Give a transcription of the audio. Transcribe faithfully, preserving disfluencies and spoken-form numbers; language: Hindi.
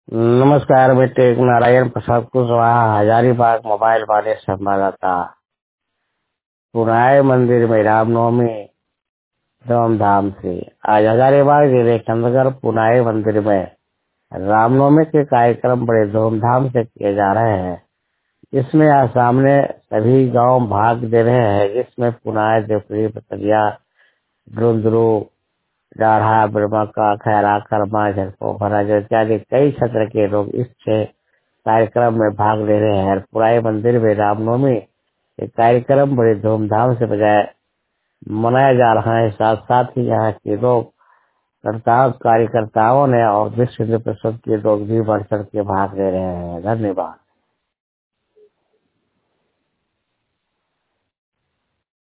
नमस्कार बेटे, नारायण प्रसाद कुशवाहा, हजारीबाग मोबाइल वाले संवाददाता। पुराए मंदिर में रामनवमी धूमधाम से। आज हजारीबाग जिले के अंतर्गत पुनाए मंदिर में रामनवमी के कार्यक्रम बड़े धूमधाम से किए जा रहे हैं। इसमें आज सामने सभी गांव भाग दे रहे हैं, जिसमें पुनाए, देवपुरी, पतरिया, ड्रुंदरू, डाढ़ा, ब्रह्मका, खैरा, कर्मा, झटको, भराज इत्यादि कई क्षेत्र के लोग इस छह कार्यक्रम में भाग ले रहे हैं। पुराए मंदिर में रामनवमी के कार्यक्रम बड़े धूमधाम से बजाय मनाया जा रहा है। साथ साथ ही यहाँ के लोग कर्ताओं कार्यकर्ताओं ने और विश्व हिंदू परिषद के लोग भी बढ़ चढ़ के भाग ले रहे हैं। धन्यवाद।